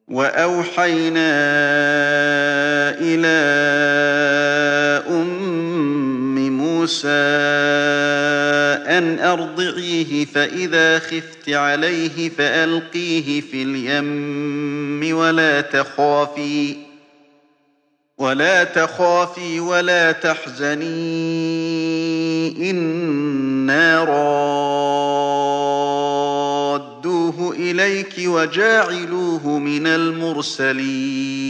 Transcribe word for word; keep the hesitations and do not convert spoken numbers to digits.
وَأَوْحَيْنَا إِلَىٰ أُمِّ مُوسَىٰ أَنْ أَرْضِعِيهِ فَإِذَا خِفْتِ عَلَيْهِ فَأَلْقِيهِ فِي الْيَمِّ وَلَا تَخَافِي وَلَا تَحْزَنِي إِنَّا رَادُّوهُ إِلَيْكِ وَجَاعِلُوهُ مِنَ الْمُرْسَلِينَ